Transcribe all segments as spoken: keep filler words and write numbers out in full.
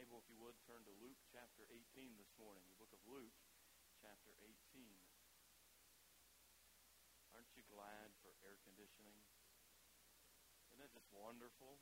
Bible, if you would, turn to Luke chapter eighteen this morning. The book of Luke chapter eighteen. Aren't you glad for air conditioning? Isn't it just wonderful?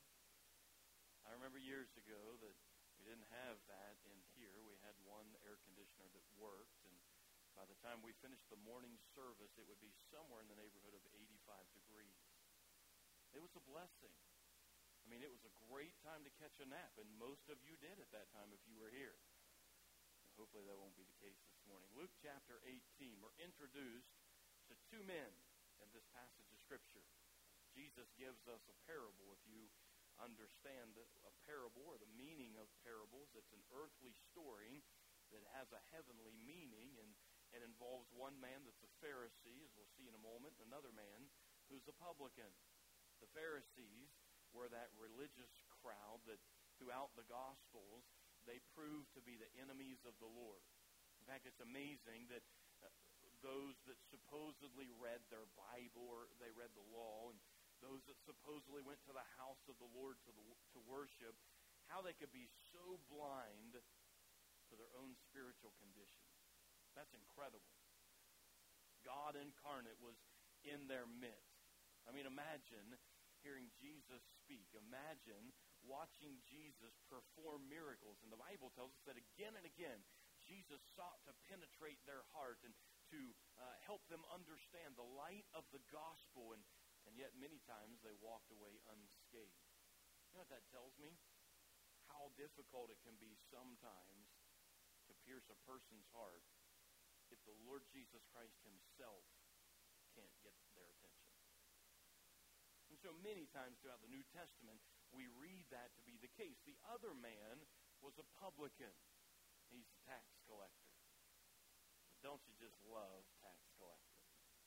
I remember years ago that we didn't have that in here. We had one air conditioner that worked, and by the time we finished the morning service, it would be somewhere in the neighborhood of eighty-five degrees. It was a blessing. I mean, it was a great time to catch a nap, and most of you did at that time if you were here. And hopefully that won't be the case this morning. Luke chapter eighteen, we're introduced to two men in this passage of Scripture. Jesus gives us a parable. If you understand a parable or the meaning of parables, it's an earthly story that has a heavenly meaning and, and involves one man that's a Pharisee, as we'll see in a moment, and another man who's a publican. The Pharisees were that religious crowd that throughout the Gospels, they proved to be the enemies of the Lord. In fact, it's amazing that uh, those that supposedly read their Bible or they read the law, and those that supposedly went to the house of the Lord to, the, to worship, how they could be so blind to their own spiritual condition. That's incredible. God incarnate was in their midst. I mean, imagine hearing Jesus speak. Imagine watching Jesus perform miracles. And the Bible tells us that again and again, Jesus sought to penetrate their heart and to uh, help them understand the light of the gospel. And, and yet many times they walked away unscathed. You know what that tells me? How difficult it can be sometimes to pierce a person's heart if the Lord Jesus Christ himself can't get their attention. And so many times throughout the New Testament, we read that to be the case. The other man was a publican. He's a tax collector. But don't you just love tax collectors?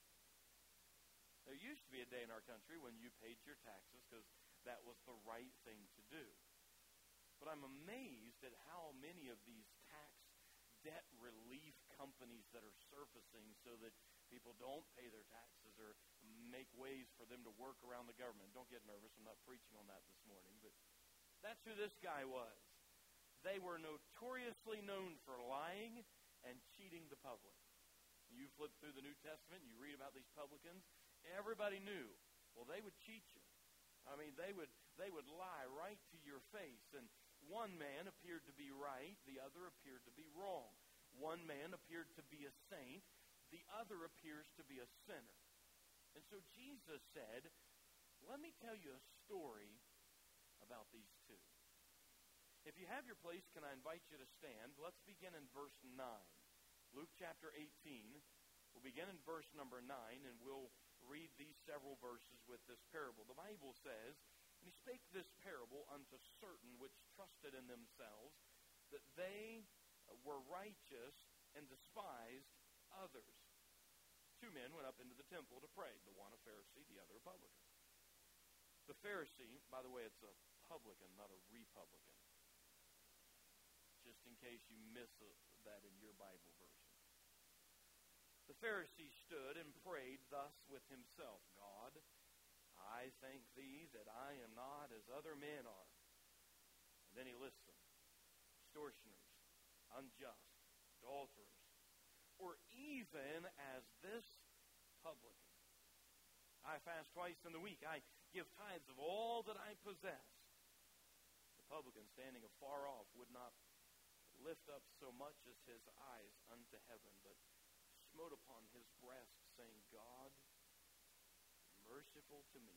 There used to be a day in our country when you paid your taxes because that was the right thing to do. But I'm amazed at how many of these tax debt relief companies that are surfacing so that people don't pay their taxes or make ways for them to work around the government. Don't get nervous. I'm not preaching on that this morning. But that's who this guy was. They were notoriously known for lying and cheating the public. You flip through the New Testament, you read about these publicans. Everybody knew. Well, they would cheat you. I mean, they would they would lie right to your face. And one man appeared to be right. The other appeared to be wrong. One man appeared to be a saint. The other appears to be a sinner. And so Jesus said, let me tell you a story about these two. If you have your place, can I invite you to stand? Let's begin in verse nine. Luke chapter eighteen. We'll begin in verse number nine, and we'll read these several verses with this parable. The Bible says, and he spake this parable unto certain which trusted in themselves that they were righteous and despised others. Two men went up into the temple to pray, the one a Pharisee, the other a publican. The Pharisee, by the way, it's a publican, not a republican. Just in case you miss that in your Bible version. The Pharisee stood and prayed thus with himself, God, I thank thee that I am not as other men are. And then he lists them. Extortioners, unjust, adulterers, or even as this publican. I fast twice in the week. I give tithes of all that I possess. The publican, standing afar off, would not lift up so much as his eyes unto heaven, but smote upon his breast, saying, God, merciful to me,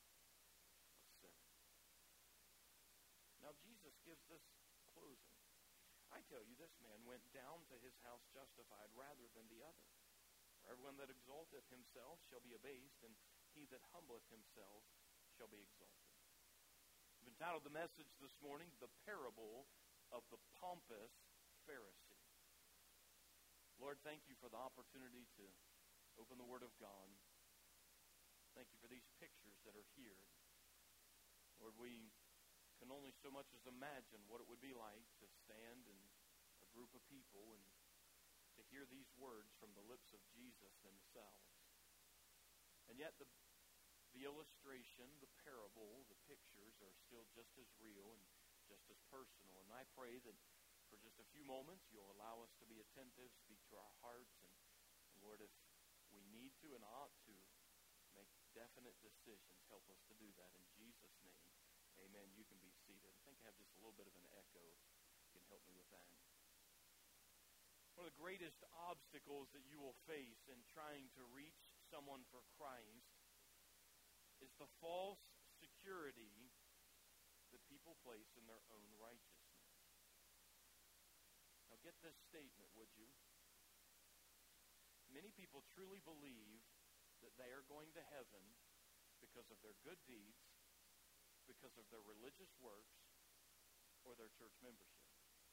a sinner. Now Jesus gives this closing. I tell you, this man went down to his house justified rather than the other. For everyone that exalteth himself shall be abased, and he that humbleth himself shall be exalted. I've entitled the message this morning, The Parable of the Pompous Pharisee. Lord, thank you for the opportunity to open the Word of God. Thank you for these pictures that are here. Lord, we can only so much as imagine what it would be like to stand in a group of people and to hear these words from the lips of Jesus themselves. And yet the, the illustration, the parable, the pictures are still just as real and just as personal. And I pray that for just a few moments you'll allow us to be attentive, speak to our hearts, and, and Lord, if we need to and ought to make definite decisions, help us to do that. In Jesus' name, amen. You can be seated. I think I have just a little bit of an echo. You can help me with that. One of the greatest obstacles that you will face in trying to reach someone for Christ is the false security that people place in their own righteousness. Now get this statement, would you? Many people truly believe that they are going to heaven because of their good deeds, because of their religious works, or their church membership.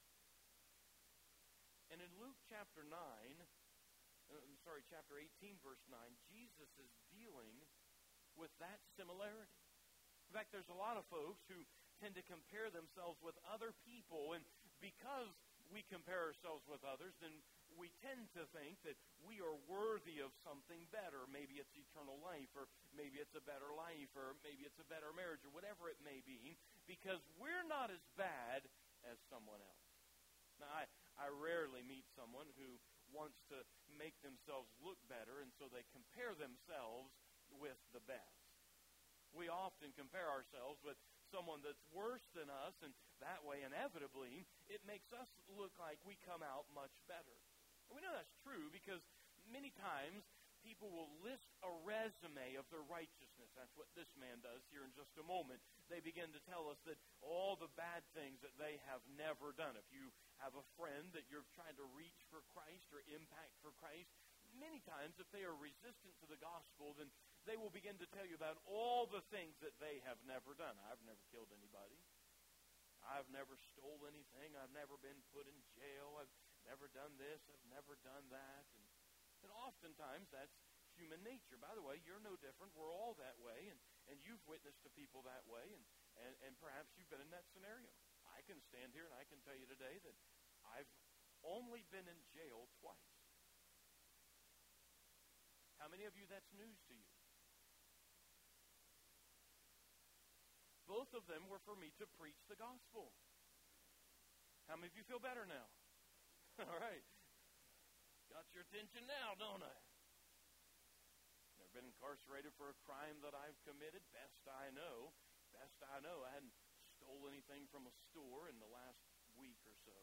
And in Luke chapter nine, uh, I'm sorry, chapter eighteen, verse nine, Jesus is dealing with that similarity. In fact, there's a lot of folks who tend to compare themselves with other people, and because we compare ourselves with others, then we tend to think that we are worthy of something better. Maybe it's eternal life, or maybe it's a better life, or maybe it's a better marriage, or whatever it may be, because we're not as bad as someone else. Now, I, I rarely meet someone who wants to make themselves look better, and so they compare themselves with the best. We often compare ourselves with someone that's worse than us, and that way, inevitably, it makes us look like we come out much better. And we know that's true because many times people will list a resume of their righteousness. That's what this man does here in just a moment. They begin to tell us that all the bad things that they have never done. If you have a friend that you're trying to reach for Christ or impact for Christ, many times if they are resistant to the gospel, then they will begin to tell you about all the things that they have never done. I've never killed anybody. I've never stole anything. I've never been put in jail. I've never done this. I've never done that. And, and oftentimes that's human nature. By the way, you're no different. We're all that way. And, and you've witnessed to people that way. And, and, and perhaps you've been in that scenario. I can stand here and I can tell you today that I've only been in jail twice. How many of you that's news to you? Both of them were for me to preach the gospel. How many of you feel better now? All right. Got your attention now, don't I? Never been incarcerated for a crime that I've committed. Best I know. Best I know. I hadn't stole anything from a store in the last week or so.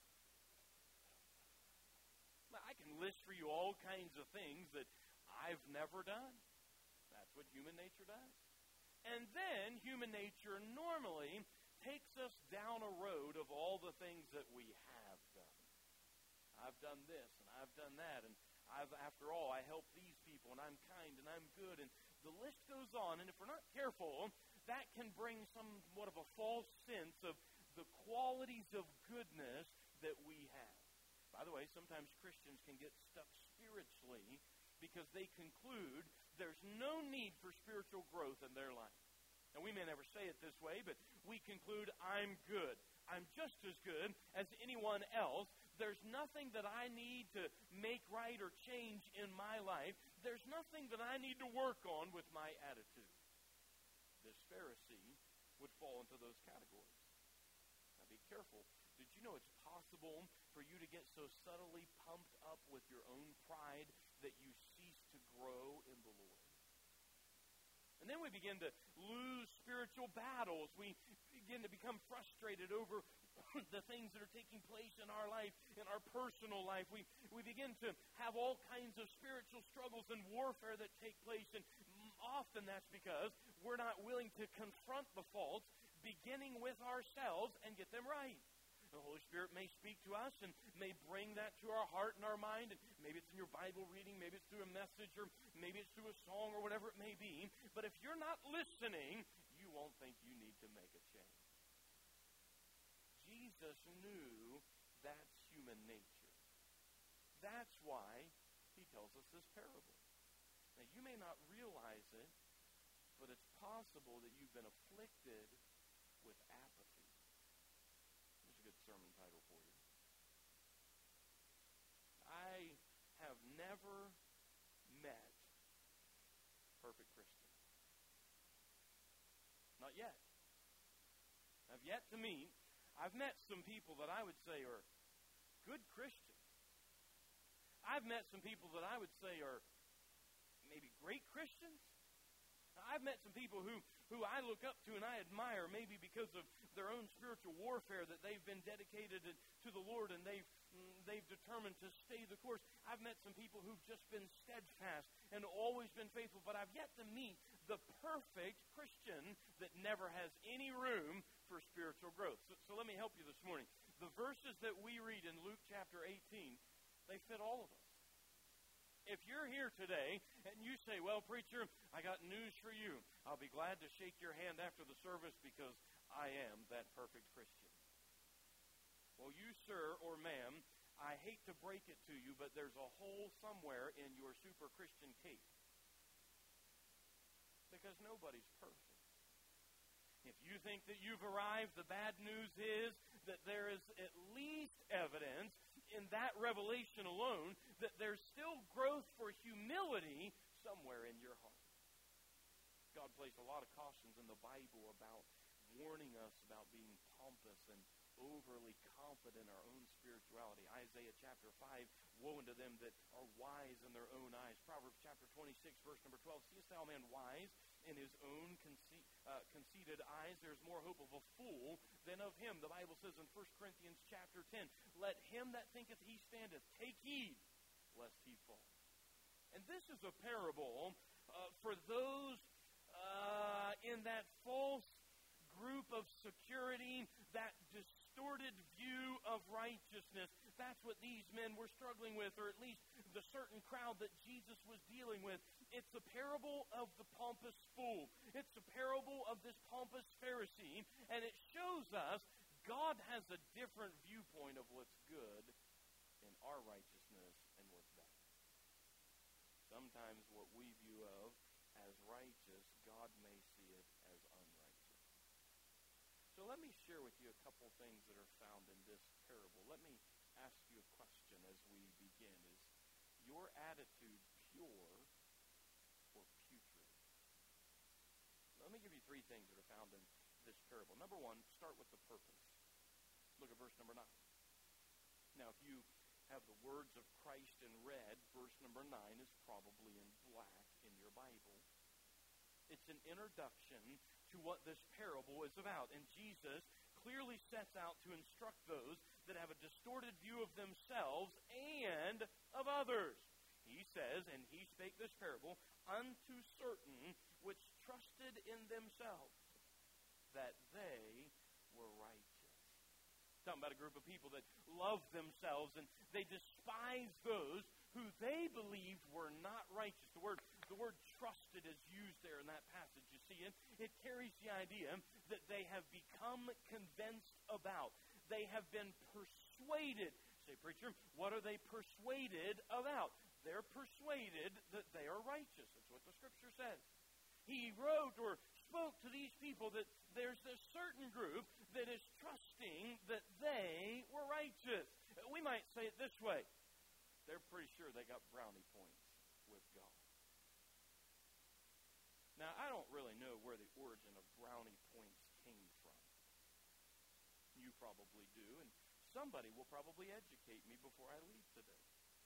I can list for you all kinds of things that I've never done. That's what human nature does. And then human nature normally takes us down a road of all the things that we have done. I've done this and I've done that, and I've, after all, I help these people, and I'm kind and I'm good, and the list goes on. And if we're not careful, that can bring somewhat of a false sense of the qualities of goodness that we have. By the way, sometimes Christians can get stuck spiritually because they conclude there's no need for spiritual growth in their life. And we may never say it this way, but we conclude, I'm good. I'm just as good as anyone else. There's nothing that I need to make right or change in my life. There's nothing that I need to work on with my attitude. This Pharisee would fall into those categories. Now be careful. Did you know it's possible for you to get so subtly pumped up with your own pride that you cease to grow in the Lord? And then we begin to lose spiritual battles. We begin to become frustrated over the things that are taking place in our life, in our personal life. We, we begin to have all kinds of spiritual struggles and warfare that take place. And often that's because we're not willing to confront the faults, beginning with ourselves, and get them right. The Holy Spirit may speak to us and may bring that to our heart and our mind. And maybe it's in your Bible reading, maybe it's through a message, or maybe it's through a song, or whatever it may be. But if you're not listening, you won't think you need to make a change. Jesus knew that's human nature. That's why he tells us this parable. Now, you may not realize it, but it's possible that you've been afflicted with apathy. Good sermon title for you. I have never met perfect Christians. Not yet. I've yet to meet. I've met some people that I would say are good Christians. I've met some people that I would say are maybe great Christians. I've met some people who, who I look up to and I admire, maybe because of their own spiritual warfare, that they've been dedicated to the Lord and they've they've determined to stay the course. I've met some people who've just been steadfast and always been faithful, but I've yet to meet the perfect Christian that never has any room for spiritual growth. So, so let me help you this morning. The verses that we read in Luke chapter eighteen, they fit all of us. If you're here today and you say, well, preacher, I got news for you. I'll be glad to shake your hand after the service because I am that perfect Christian. Well, you, sir or ma'am, I hate to break it to you, but there's a hole somewhere in your super Christian cake. Because nobody's perfect. If you think that you've arrived, the bad news is that there is at least evidence in that revelation alone that there's still growth for humility somewhere in your heart. God placed a lot of cautions in the Bible about warning us about being pompous and overly confident in our own spirituality. Isaiah chapter five, woe unto them that are wise in their own eyes. Proverbs chapter twenty-six, verse number twelve, seest thou a man wise in his own conce- uh, conceited eyes? There's more hope of a fool than of him. The Bible says in First Corinthians chapter ten, let him that thinketh he standeth take heed lest he fall. And this is a parable uh, for those uh, in that false group of security, that distorted view of righteousness. That's what these men were struggling with, or at least the certain crowd that Jesus was dealing with. It's a parable of the pompous fool. It's a parable of this pompous Pharisee, and it shows us God has a different viewpoint of what's good in our righteousness and what's bad. Sometimes what we view of as righteous, God may see it as unrighteous. So let me share with you a couple things that are found in this parable. Let me ask you a question as we begin. Is your attitude pure or putrid? Let me give you three things that are found in this parable. Number one, start with the purpose. Look at verse number nine. Now, if you have the words of Christ in red, verse number nine is probably in black in your Bible. It's an introduction to what this parable is about. And Jesus clearly sets out to instruct those that have a distorted view of themselves and of others. He says, and he spake this parable unto certain which trusted in themselves that they were righteous. Talking about a group of people that love themselves and they despise those who they believed were not righteous. The word, the word trusted is used there in that passage. You see it? It carries the idea that they have become convinced about. They have been persuaded. Say, preacher, what are they persuaded about? They're persuaded that they are righteous. That's what the Scripture says. He wrote or spoke to these people that there's this certain group that is trusting that they were righteous. We might say it this way. They're pretty sure they got brownie points with God. Now, I don't really know where the origin of brownie points came from. You probably do, and somebody will probably educate me before I leave today.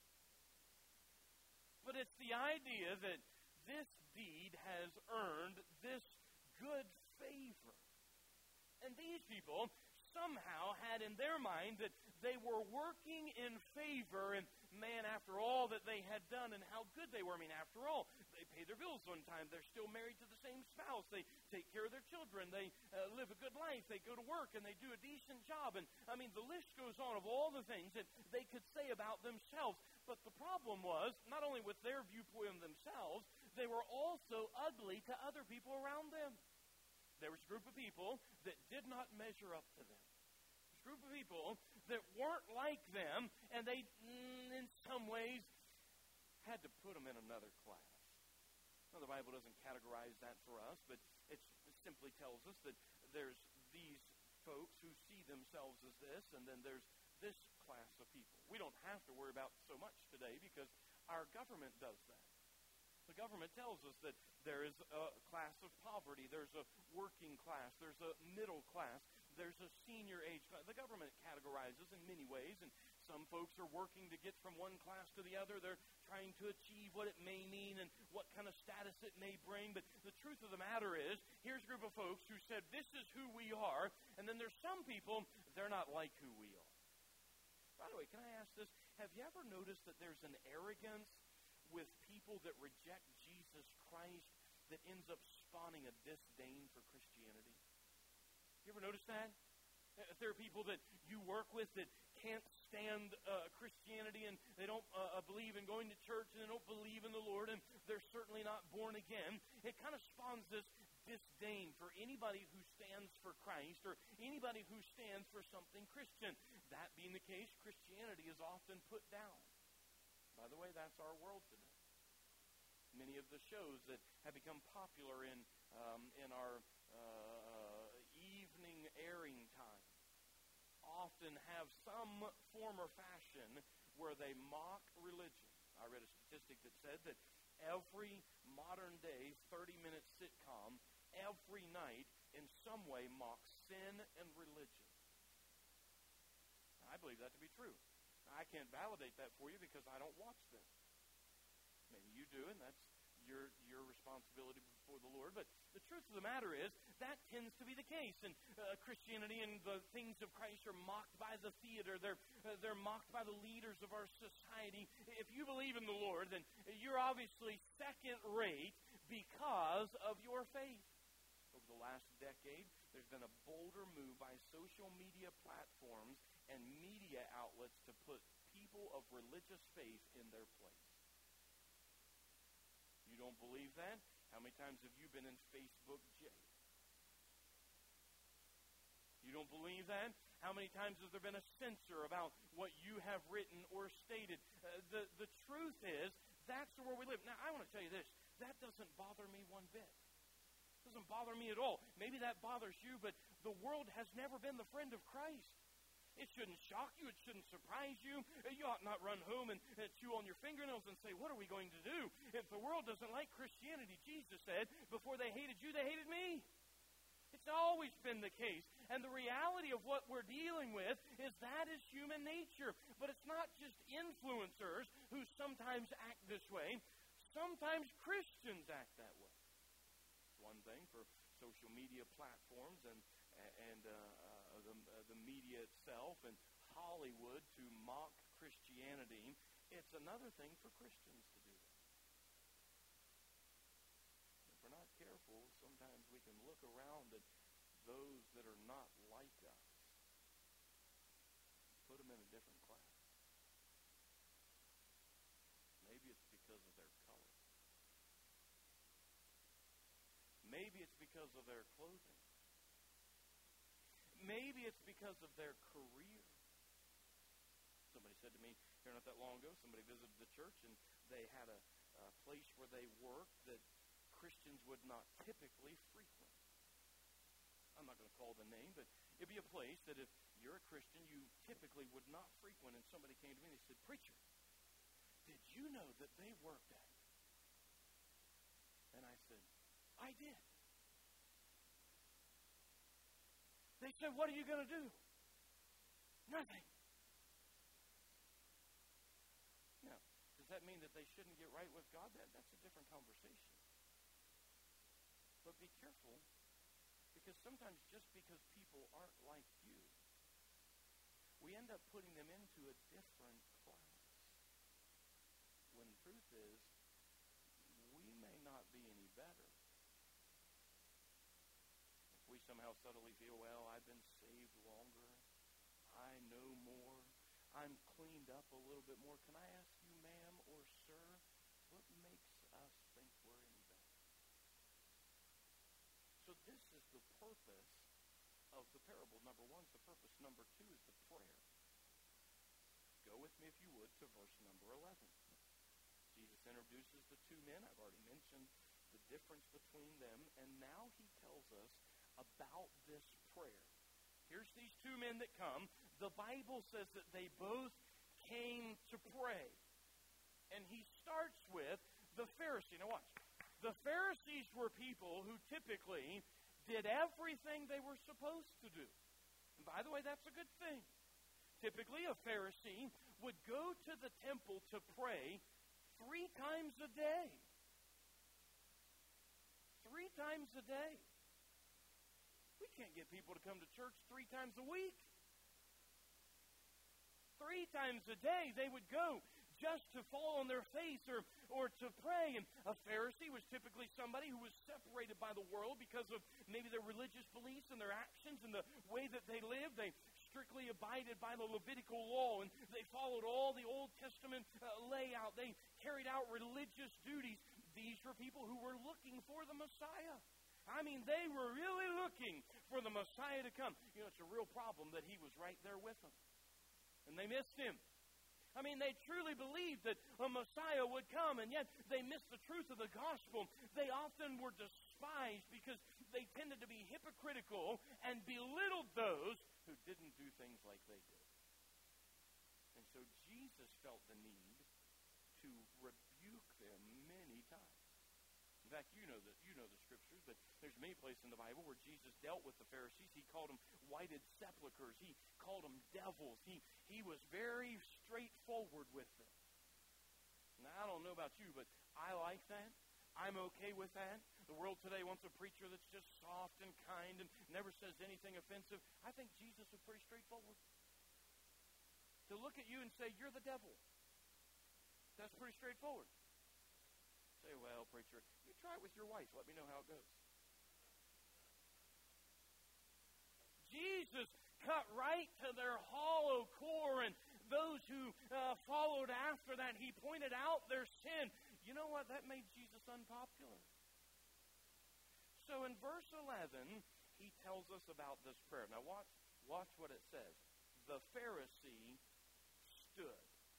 But it's the idea that this deed has earned this good favor. And these people somehow had in their mind that they were working in favor, and man, after all that they had done and how good they were, I mean, after all, they pay their bills on time, they're still married to the same spouse, they take care of their children, they uh, live a good life, they go to work, and they do a decent job. And, I mean, the list goes on of all the things that they could say about themselves. But the problem was, not only with their viewpoint of themselves, they were also ugly to other people around them. There was a group of people that did not measure up to them. A group of people that weren't like them, and they, in some ways, had to put them in another class. Now, the Bible doesn't categorize that for us, but it simply tells us that there's these folks who see themselves as this, and then there's this class of people. We don't have to worry about so much today because our government does that. The government tells us that there is a class of poverty, there's a working class, there's a middle class, there's a senior age class. The the government categorizes in many ways, and some folks are working to get from one class to the other. They're trying to achieve what it may mean and what kind of status it may bring. But the truth of the matter is, here's a group of folks who said, this is who we are. And then there's some people, they're not like who we are. By the way, can I ask this? Have you ever noticed that there's an arrogance with people that reject Jesus Christ that ends up spawning a disdain for Christianity? You ever notice that? If there are people that you work with that can't stand uh, Christianity and they don't uh, believe in going to church and they don't believe in the Lord and they're certainly not born again, it kind of spawns this disdain for anybody who stands for Christ or anybody who stands for something Christian. That being the case, Christianity is often put down. By the way, that's our world today. Many of the shows that have become popular in um, in our uh, evening airing time often have some form or fashion where they mock religion. I read a statistic that said that every modern day thirty-minute sitcom every night in some way mocks sin and religion. I believe that to be true. I can't validate that for you because I don't watch them. Maybe you do, and that's your your responsibility before the Lord. But the truth of the matter is, that tends to be the case. And uh, Christianity and the things of Christ are mocked by the theater. They're uh, they're mocked by the leaders of our society. If you believe in the Lord, then you're obviously second-rate because of your faith. Over the last decade, there's been a bolder move by social media platforms and media outlets to put people of religious faith in their place. You don't believe that? How many times have you been in Facebook jail? You don't believe that? How many times has there been a censor about what you have written or stated? Uh, the, the truth is, that's where we live. Now, I want to tell you this. That doesn't bother me one bit. It doesn't bother me at all. Maybe that bothers you, but the world has never been the friend of Christ. It shouldn't shock you. It shouldn't surprise you. You ought not run home and uh, chew on your fingernails and say, what are we going to do? If the world doesn't like Christianity, Jesus said, before they hated you, they hated me. It's always been the case. And the reality of what we're dealing with is that is human nature. But it's not just influencers who sometimes act this way. Sometimes Christians act that way. It's one thing for social media platforms and and uh, uh, the, uh, the media itself and Hollywood to mock Christianity. It's another thing for Christians to do that. If we're not careful, sometimes we can look around at those that are not like us, put them in a different class. Maybe it's because of their color. Maybe it's because of their clothing. Maybe it's because of their career. Somebody said to me here not that long ago, somebody visited the church and they had a, a place where they worked that Christians would not typically frequent. I'm not going to call the name, but it'd be a place that if you're a Christian, you typically would not frequent. And somebody came to me and they said, "Preacher, did you know that they worked at it?" And I said, "I did." They said, "What are you going to do?" "Nothing." Now, does that mean that they shouldn't get right with God? That, that's a different conversation. But be careful, because sometimes just because people aren't like you, we end up putting them into a different class. When the truth is, we may not be any better. We somehow subtly feel, well, I've been saved longer. I know more. I'm cleaned up a little bit more. Can I ask you, ma'am or sir, what makes us think we're any better? So this is the purpose of the parable. Number one is the purpose. Number two is the prayer. Go with me, if you would, to verse number eleven. Jesus introduces the two men. I've already mentioned the difference between them. And now he tells us about this prayer. Here's these two men that come. The Bible says that they both came to pray. And he starts with the Pharisee. Now watch. The Pharisees were people who typically did everything they were supposed to do. By the way, that's a good thing. Typically, a Pharisee would go to the temple to pray three times a day. Three times a day. We can't get people to come to church three times a week. Three times a day they would go just to fall on their face or, or to pray. And a Pharisee was typically somebody who was separated by the world because of maybe their religious beliefs and their actions and the way that they lived. They strictly abided by the Levitical law, and they followed all the Old Testament uh, layout. They carried out religious duties. These were people who were looking for the Messiah. I mean, they were really looking for the Messiah to come. You know, it's a real problem that he was right there with them. And they missed him. I mean, they truly believed that a Messiah would come, and yet they missed the truth of the gospel. They often were despised because they tended to be hypocritical and belittled those who didn't do things like they did. And so Jesus felt the need to rebuke them many times. In fact, you know the, you know the scriptures, but there's many places in the Bible where Jesus dealt with the Pharisees. He called them whited sepulchres. He called them devils. He, he was very straightforward with them. Now, I don't know about you, but I like that. I'm okay with that. The world today wants a preacher that's just soft and kind and never says anything offensive. I think Jesus was pretty straightforward. To look at you and say, you're the devil. That's pretty straightforward. Say, well, preacher, you try it with your wife. Let me know how it goes. Jesus cut right to their hollow core, and those who uh, followed after that, he pointed out their sin. You know what? That made Jesus unpopular. So in verse eleven, he tells us about this prayer. Now watch, watch what it says. The Pharisee stood.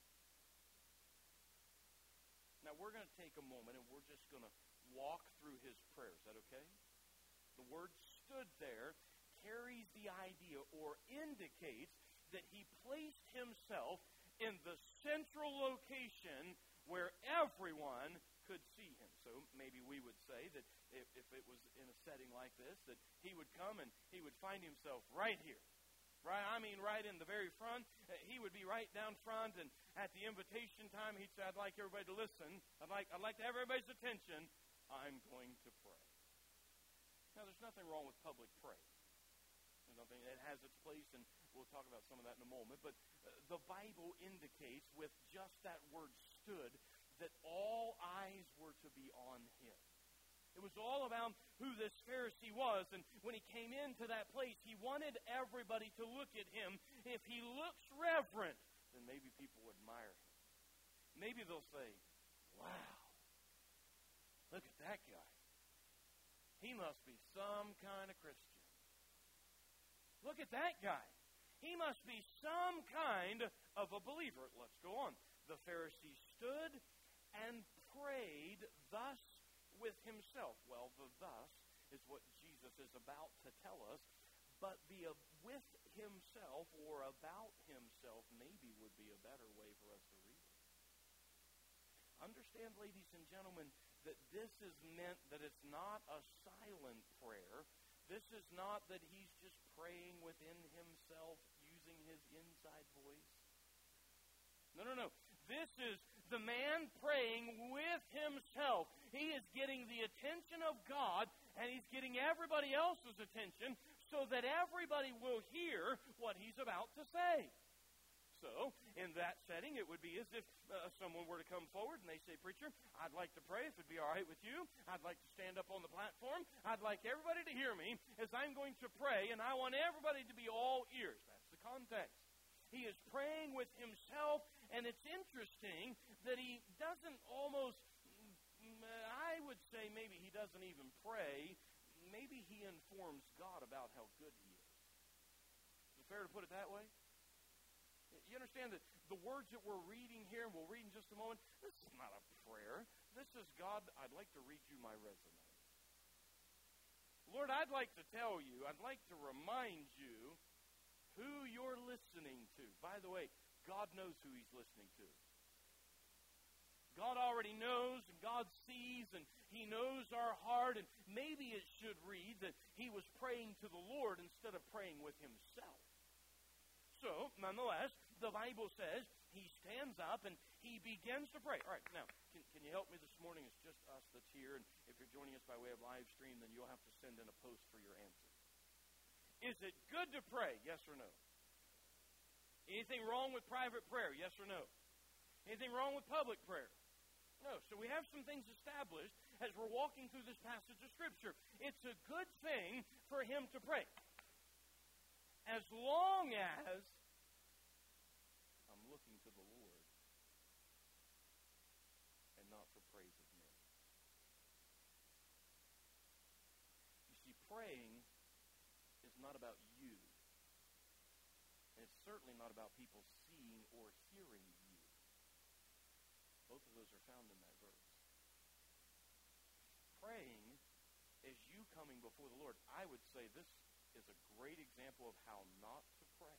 Now, we're going to take a moment, and we're just going to walk through his prayer. Is that okay? The word stood there carries the idea or indicates that he placed himself in the central location where everyone could see him. So maybe we would say that if, if it was in a setting like this, that he would come and he would find himself right here. Right, I mean, right in the very front. Uh, he would be right down front, and at the invitation time, he'd say, "I'd like everybody to listen. I'd like, I'd like to have everybody's attention. I'm going to pray." Now, there's nothing wrong with public prayer. There's nothing. It has its place, and we'll talk about some of that in a moment. But uh, the Bible indicates, with just that word "stood," that all eyes were to be on him. It was all about who this Pharisee was. And when he came into that place, he wanted everybody to look at him. If he looks reverent, then maybe people will admire him. Maybe they'll say, "Wow, look at that guy. He must be some kind of Christian. Look at that guy. He must be some kind of a believer." Let's go on. The Pharisee stood and prayed thus with himself. Well, the thus is what Jesus is about to tell us, but the uh, with himself or about himself maybe would be a better way for us to read it. Understand, ladies and gentlemen, that this is meant that it's not a silent prayer. This is not that he's just praying within himself using his inside voice. No, no, no. This is the man praying with himself. He is getting the attention of God, and he's getting everybody else's attention so that everybody will hear what he's about to say. So, in that setting, it would be as if uh, someone were to come forward and they say, "Preacher, I'd like to pray if it'd be all right with you. I'd like to stand up on the platform. I'd like everybody to hear me as I'm going to pray, and I want everybody to be all ears." That's the context. He is praying with himself, and it's interesting that he doesn't almost, I would say maybe he doesn't even pray. Maybe he informs God about how good he is. Is it fair to put it that way? You understand that the words that we're reading here, and we'll read in just a moment, this is not a prayer. This is, "God, I'd like to read you my resume. Lord, I'd like to tell you, I'd like to remind you who you're listening to." By the way, God knows who he's listening to. God already knows, and God sees, and he knows our heart. And maybe it should read that he was praying to the Lord instead of praying with himself. nonetheless, the Bible says he stands up and he begins to pray. All right, now, can, can you help me this morning? It's just us that's here, and if you're joining us by way of live stream, then you'll have to send in a post for your answer. Is it good to pray? Yes or no? Anything wrong with private prayer? Yes or no? Anything wrong with public prayer? No. So we have some things established as we're walking through this passage of Scripture. It's a good thing for him to pray, as long as I'm looking to the Lord and not for praise of men. You see, praying is not about you. And it's certainly not about people seeing or hearing you. Both of those are found in that verse. Praying is you coming before the Lord. I would say this is a great example of how not to pray.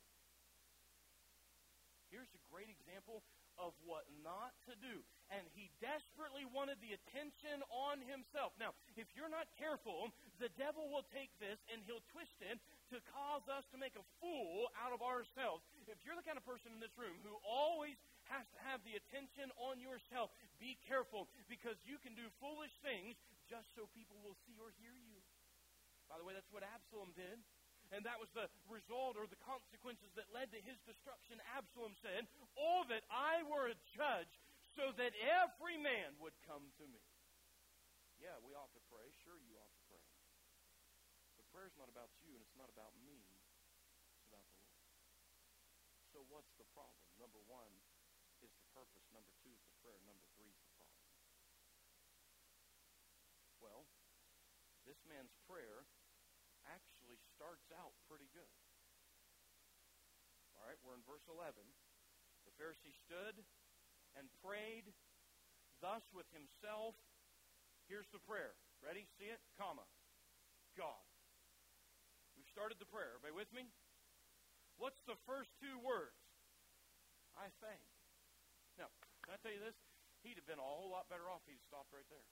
Here's a great example of what not to do. And he desperately wanted the attention on himself. Now, if you're not careful, the devil will take this and he'll twist it to cause us to make a fool out of ourselves. If you're the kind of person in this room who always has to have the attention on yourself, be careful, because you can do foolish things just so people will see or hear you. By the way, that's what Absalom did. And that was the result or the consequences that led to his destruction. Absalom said, "Oh, that I were a judge, so that every man would come to me." Yeah, we ought to pray. Sure, you ought to pray. But prayer is not about you, and it's not about me. It's about the Lord. So what's the problem? Number one is the purpose. Number two is the prayer. Number three is the problem. Well, this man's prayer actually starts out pretty good. All right, we're in verse eleven. The Pharisee stood and prayed thus with himself. Here's the prayer. Ready? See it? Comma. God. We've started the prayer. Everybody with me? What's the first two words? I thank. Now, can I tell you this? He'd have been a whole lot better off if he'd stopped right there.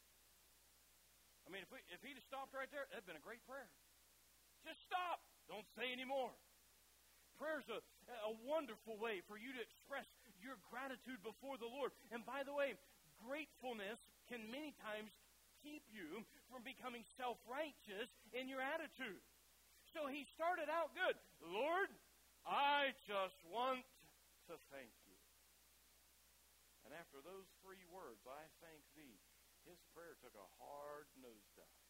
I mean, if, we, if he'd have stopped right there, that'd been a great prayer. Just stop. Don't say any more. Prayer's a, a wonderful way for you to express your gratitude before the Lord. And by the way, gratefulness can many times keep you from becoming self-righteous in your attitude. So he started out good. Lord, I just want to thank you. And after those three words, I thank thee, his prayer took a hard nosedive.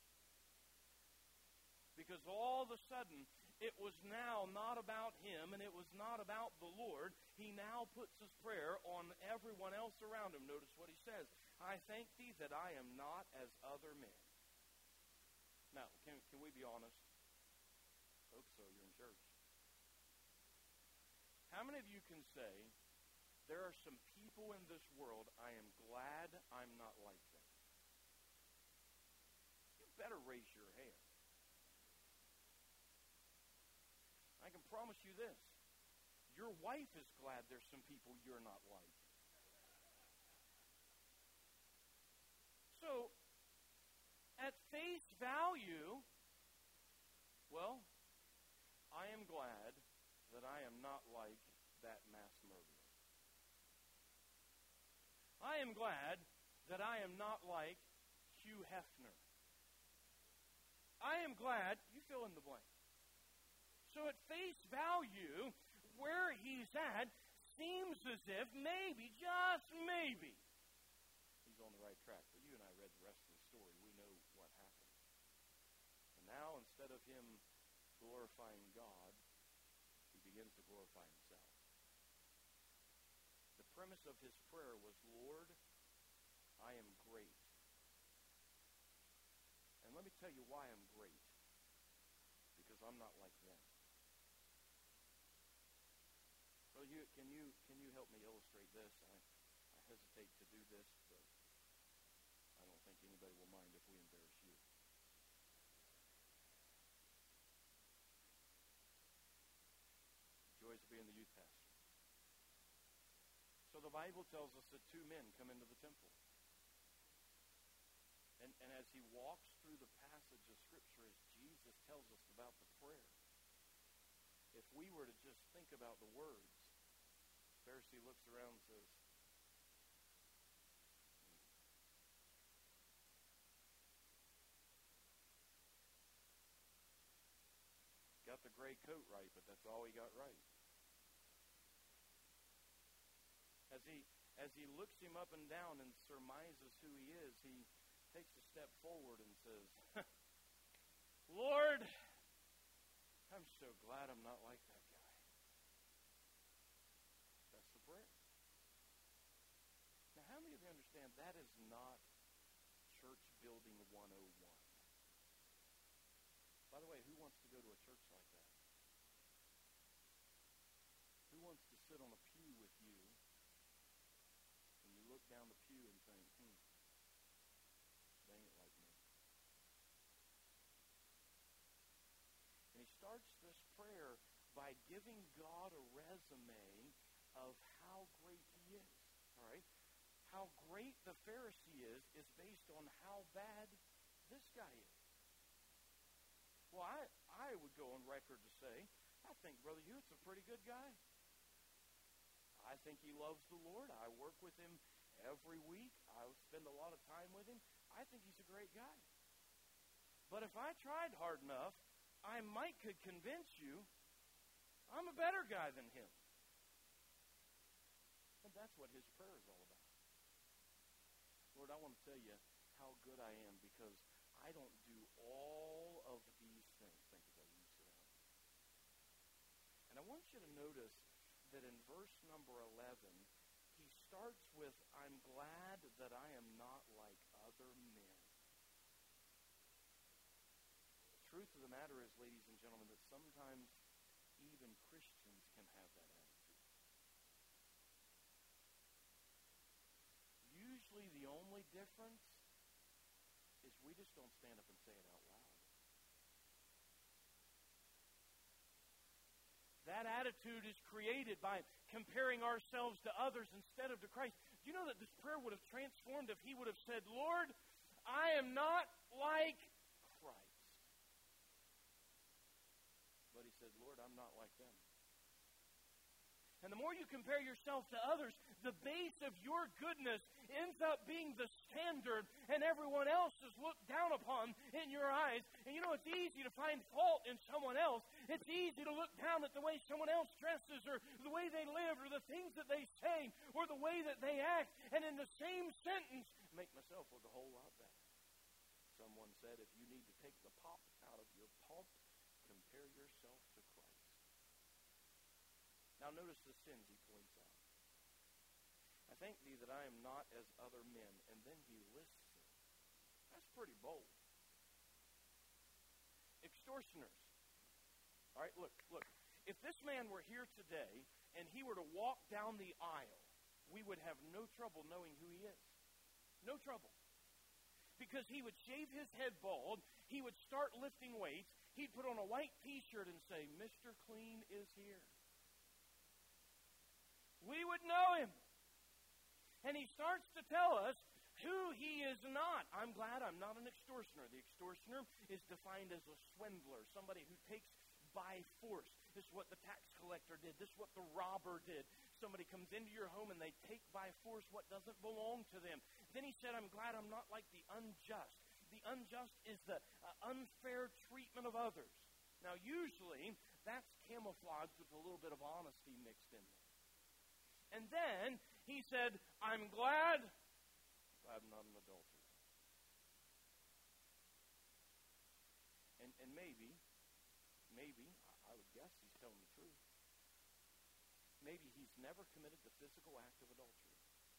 Because all of a sudden, it was now not about him and it was not about the Lord. He now puts his prayer on everyone else around him. Notice what he says. I thank thee that I am not as other men. Now, can, can we be honest? Hope so. You're in church. How many of you can say, there are some people in this world I am glad I'm not like them? You better raise your hand. I can promise you this. Your wife is glad there's some people you're not like. So, at face value, well, I am glad that I am not like that mass murderer. I am glad that I am not like Hugh Hefner. I am glad, you fill in the blank. So at face value, where he's at seems as if maybe, just maybe, he's on the right track. But you and I read the rest of the story. We know what happened. And now, instead of him glorifying God, he begins to glorify himself. The premise of his prayer was, Lord, I am great. And let me tell you why I'm great. Because I'm not like them. Well, you, can you can you help me illustrate this? I, I hesitate to do this, but I don't think anybody will mind if we embarrass you. Joys of being the youth pastor. So the Bible tells us that two men come into the temple. And, and as he walks through the passage of Scripture, as Jesus tells us about the prayer, if we were to just think about the words, the Pharisee looks around and says, got the gray coat right, but that's all he got right. As he as he looks him up and down and surmises who he is, he takes a step forward and says, Lord, I'm so glad I'm not like that guy. That's the prayer. Now, how many of you understand that is not church building one oh one? By the way, who wants to go to a church like that? Who wants to sit on a pew with you and you look down the pew and think, hmm, they ain't like me? And he starts this prayer by giving God a resume of how great he is. All right? How great the Pharisee is is based on how bad this guy is. Well, I, I would go on record to say, I think Brother Hewitt's a pretty good guy. I think he loves the Lord. I work with him every week. I spend a lot of time with him. I think he's a great guy. But if I tried hard enough, I might could convince you I'm a better guy than him. And that's what his prayer is all about. Lord, I want to tell you how good I am because I don't do all of these things. Thank you, brother. You sit down. And I want you to notice that in verse number eleven, he starts with, I'm glad that I am not like other men. The truth of the matter is, ladies and gentlemen, that sometimes even Christians can have that attitude. Usually the only difference is we just don't stand up and say it out loud. That attitude is created by comparing ourselves to others instead of to Christ. Do you know that this prayer would have transformed if he would have said, Lord, I am not like Christ. But he said, Lord, I'm not like them. And the more you compare yourself to others, the base of your goodness ends up being the standard, and everyone else is looked down upon in your eyes. And you know, it's easy to find fault in someone else. It's easy to look down at the way someone else dresses, or the way they live, or the things that they say, or the way that they act. And in the same sentence, make myself look a whole lot better. Someone said, if you need to take the pop out of your pulp, compare yourself to Christ. Now notice the sins he points out. I thank thee that I am not as other men. And then he lists it. That's pretty bold. Extortioners. All right, look, look. If this man were here today and he were to walk down the aisle, we would have no trouble knowing who he is. No trouble. Because he would shave his head bald, he would start lifting weights, he'd put on a white t-shirt and say, Mister Clean is here. We would know him. And he starts to tell us who he is not. I'm glad I'm not an extortioner. The extortioner is defined as a swindler, somebody who takes by force. This is what the tax collector did. This is what the robber did. Somebody comes into your home and they take by force what doesn't belong to them. Then he said, I'm glad I'm not like the unjust. The unjust is the uh, unfair treatment of others. Now, usually, that's camouflaged with a little bit of honesty mixed in there. And then he said, I'm glad I'm not an adulterer. And, and maybe, maybe, I would guess he's telling the truth. Maybe he's never committed the physical act of adultery.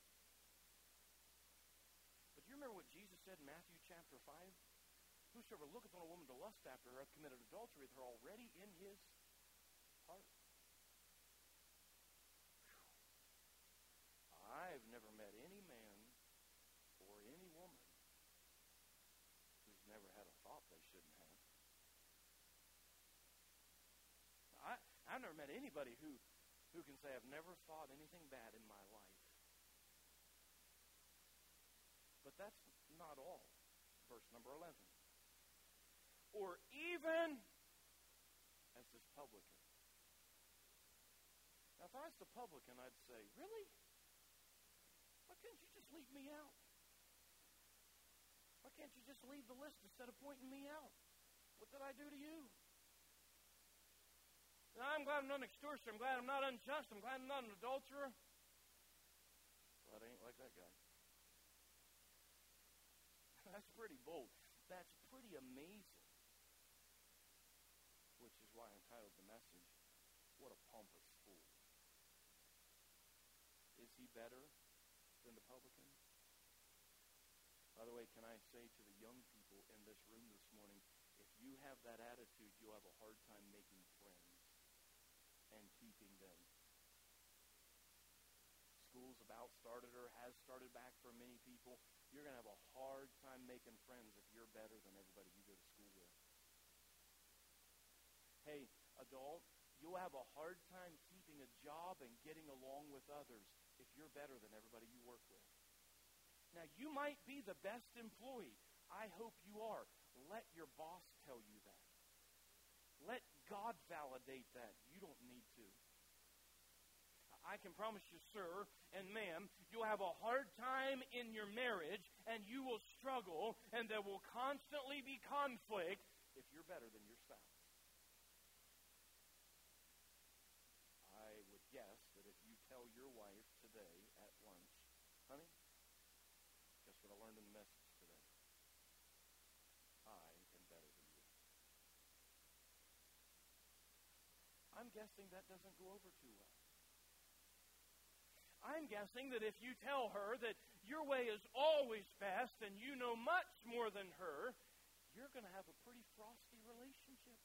But do you remember what Jesus said in Matthew chapter five? Whosoever looketh on a woman to lust after her hath committed adultery with her already in his heart. I've never met any man or any woman who's never had a thought they shouldn't have. I, I've never met anybody who, who can say, I've never thought anything bad in my life. But that's not all. Verse number eleven. Or even as this publican. if I was the publican, I'd say, really? Why can't you just leave me out? Why can't you just leave the list instead of pointing me out? What did I do to you? Now, I'm glad I'm not an extortioner. I'm glad I'm not unjust. I'm glad I'm not an adulterer. Well, I ain't like that guy. That's pretty bold. That's pretty amazing. Which is why I entitled the message, What a Pompous Fool. Is he better than the publican? By the way, can I say to the young people in this room this morning, if you have that attitude, you'll have a hard time making friends and keeping them. School's about started or has started back for many people. You're going to have a hard time making friends if you're better than everybody you go to school with. Hey, adult, you'll have a hard time keeping a job and getting along with others if you're better than everybody you work with. Now, you might be the best employee. I hope you are. Let your boss tell you that. Let God validate that. You don't need to. I can promise you, sir and ma'am, you'll have a hard time in your marriage, and you will struggle, and there will constantly be conflict if you're better than your spouse. I would guess that if you tell your wife today at lunch, honey, guess what I learned in the message today? I am better than you. I'm guessing that doesn't go over too well. I'm guessing that if you tell her that your way is always best and you know much more than her, you're going to have a pretty frosty relationship.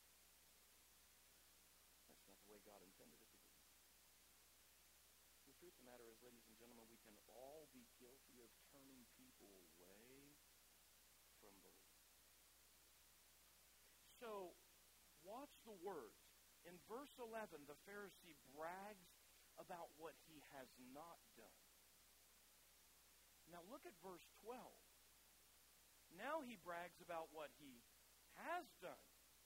That's not the way God intended it to be. The truth of the matter is, ladies and gentlemen, we can all be guilty of turning people away from the Lord. So, watch the words. In verse eleven, the Pharisee brags about what he has not done. Now look at verse twelve. Now he brags about what he has done.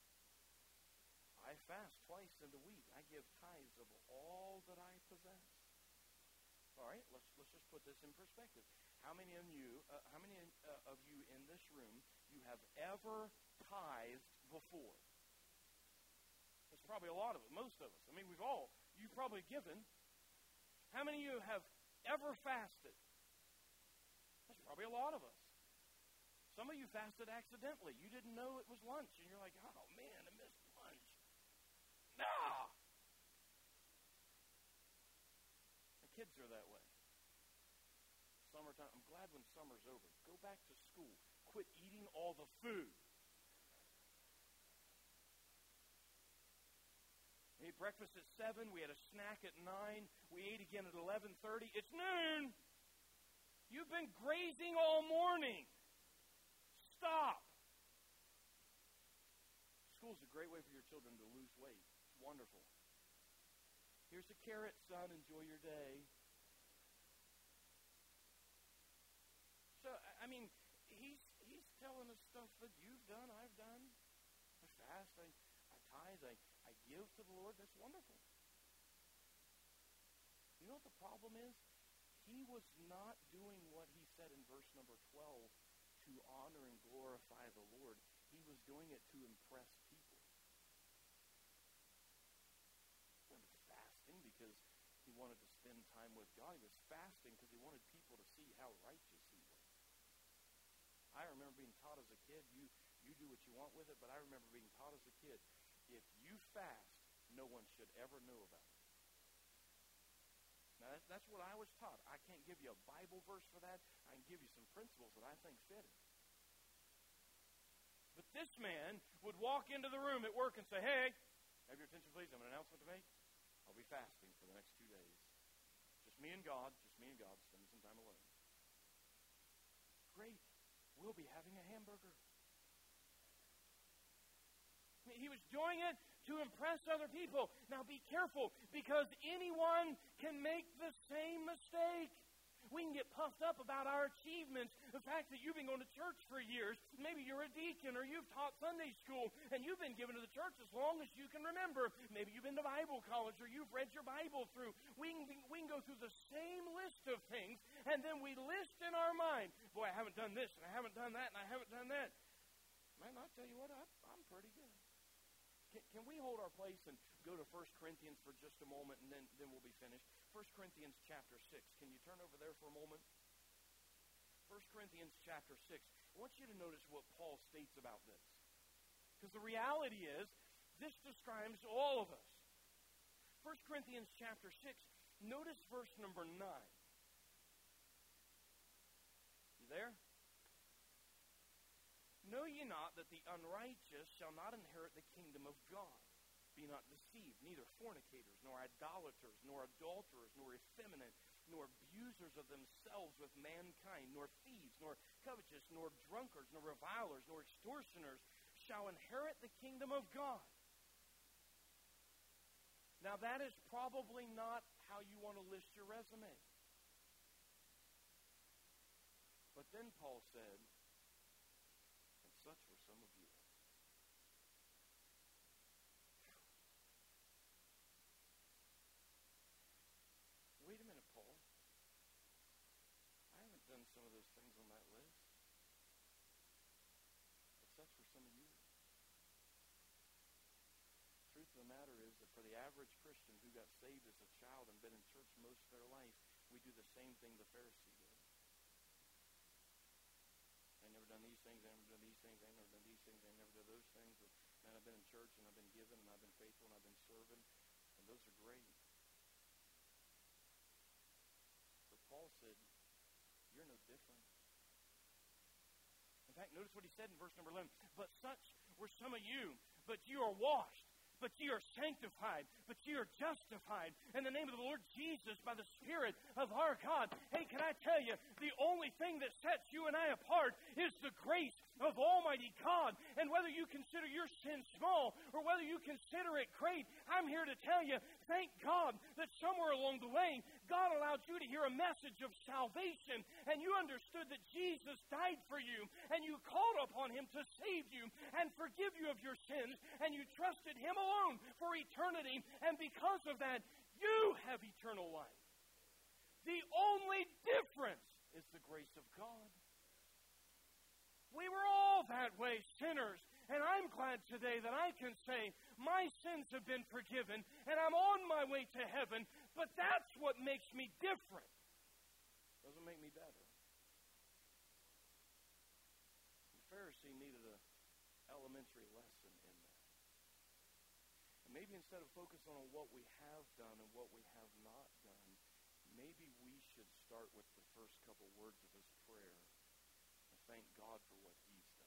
I fast twice in the week. I give tithes of all that I possess. All right, let's let's just put this in perspective. How many of you, uh, how many uh, of you in this room, you have ever tithed before? There's probably a lot of us, most of us. I mean, we've all, you've probably given. How many of you have ever fasted? That's probably a lot of us. Some of you fasted accidentally. You didn't know it was lunch, and you're like, oh, man, I missed lunch. Nah! The kids are that way. Summertime. I'm glad when summer's over. Go back to school. Quit eating all the food. We ate breakfast at seven. We had a snack at nine. We ate again at eleven thirty. It's noon. You've been grazing all morning. Stop. School's a great way for your children to lose weight. It's wonderful. Here's a carrot, son. Enjoy your day. So, I mean, he's he's telling us stuff that you've done, I've done. I fast, I, I tithe, I, I give to the Lord. That's wonderful. You know what the problem is? He was not doing what he said in verse number twelve to honor and glorify the Lord. He was doing it to impress people. He wasn't fasting because he wanted to spend time with God. He was fasting because he wanted people to see how righteous he was. I remember being taught as a kid, you, you do what you want with it, but I remember being taught as a kid, if you fast, no one should ever know about it. Now, that's, that's what I was taught. I can't give you a Bible verse for that. I can give you some principles that I think fit it. But this man would walk into the room at work and say, hey, have your attention, please. I have an announcement to make. I'll be fasting for the next two days. Just me and God, just me and God, spending some time alone. Great. We'll be having a hamburger. He was doing it to impress other people. Now be careful, because anyone can make the same mistake. We can get puffed up about our achievements. The fact that you've been going to church for years. Maybe you're a deacon or you've taught Sunday school and you've been given to the church as long as you can remember. Maybe you've been to Bible college or you've read your Bible through. We can, we can go through the same list of things and then we list in our mind, boy, I haven't done this and I haven't done that and I haven't done that. Man, I'll tell you what, I, I'm pretty good. Can, can we hold our place and go to First Corinthians for just a moment, and then, then we'll be finished? First Corinthians chapter six. Can you turn over there for a moment? First Corinthians chapter six. I want you to notice what Paul states about this. Because the reality is, this describes all of us. First Corinthians chapter six. Notice verse number nine. You there? Know ye not that the unrighteous shall not inherit the kingdom of God? Be not deceived, neither fornicators, nor idolaters, nor adulterers, nor effeminate, nor abusers of themselves with mankind, nor thieves, nor covetous, nor drunkards, nor revilers, nor extortioners shall inherit the kingdom of God. Now that is probably not how you want to list your resume. But then Paul said, such were some of you. Wait a minute, Paul. I haven't done some of those things on that list. But such were some of you. The truth of the matter is that for the average Christian who got saved as a child and been in church most of their life, we do the same thing the Pharisee did. I never done these things, I never done these things, I never done these things, I never done those things. But man, I've been in church and I've been given and I've been faithful and I've been serving, and those are great. But Paul said, you're no different. In fact, notice what he said in verse number eleven. But such were some of you, but you are washed, but ye are sanctified, but ye are justified in the name of the Lord Jesus by the Spirit of our God. Hey, can I tell you, the only thing that sets you and I apart is the grace of Almighty God. And whether you consider your sin small or whether you consider it great, I'm here to tell you, thank God that somewhere along the way, God allowed you to hear a message of salvation, and you understood that Jesus died for you, and you called upon Him to save you and forgive you of your sins, and you trusted Him alone for eternity, and because of that, you have eternal life. The only difference is the grace of God. We were all that way, sinners. And I'm glad today that I can say my sins have been forgiven and I'm on my way to heaven, but that's what makes me different. Doesn't make me better. The Pharisee needed an elementary lesson in that. And maybe instead of focusing on what we have done and what we have not done, maybe we should start with the first couple words of his prayer and thank God for what He's done.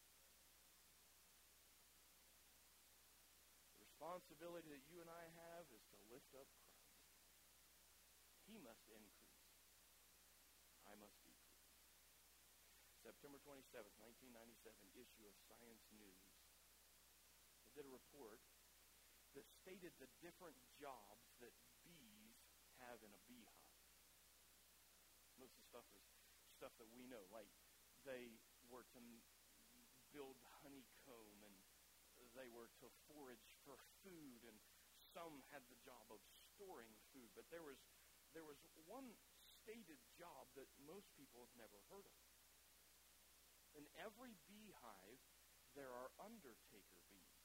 The responsibility that you and I have is to lift up Christ. He must increase. I must decrease. September twenty-seventh, nineteen ninety-seven, issue of Science News. They did a report that stated the different jobs that bees have in a beehive. Most of the stuff is stuff that we know, like they were to build honeycomb, and they were to forage for food, and some had the job of storing food. But there was there was one stated job that most people have never heard of. In every beehive, there are undertaker bees.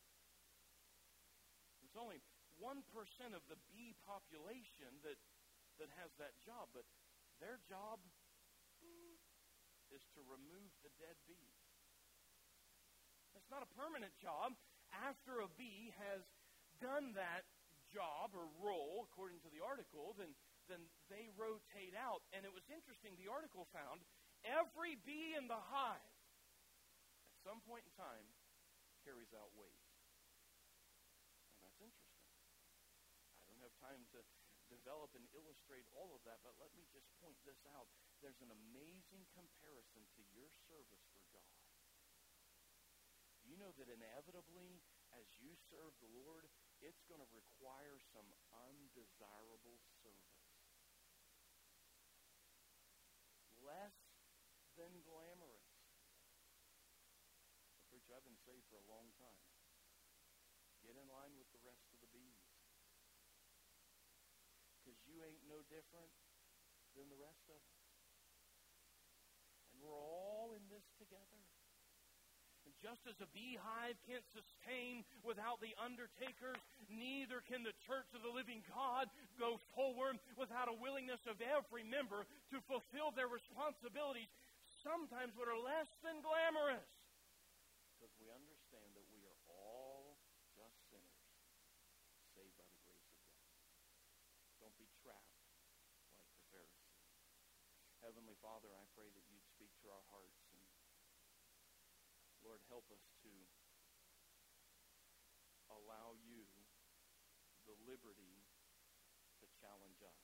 It's only one percent of the bee population that, that has that job, but their job is to remove the dead bees. It's not a permanent job. After a bee has done that job or role, according to the article, then, then they rotate out. And it was interesting, the article found every bee in the hive, at some point in time, carries out waste. Now that's interesting. I don't have time to develop and illustrate all of that, but let me just point this out. There's an amazing comparison to your service for God. You know that inevitably, as you serve the Lord, it's going to require some undesirable service. I've been saved for a long time. Get in line with the rest of the bees. Because you ain't no different than the rest of us. And we're all in this together. And just as a beehive can't sustain without the undertakers, neither can the church of the living God go forward without a willingness of every member to fulfill their responsibilities, sometimes what are less than glamorous. Because we understand that we are all just sinners, saved by the grace of God. Don't be trapped like the Pharisee. Heavenly Father, I pray that you'd speak to our hearts. And Lord, help us to allow you the liberty to challenge us.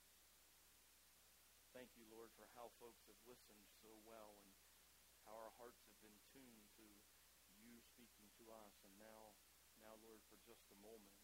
Thank you, Lord, for how folks have listened so well and how our hearts have been tuned to you speaking to us. And now, now, Lord, for just a moment,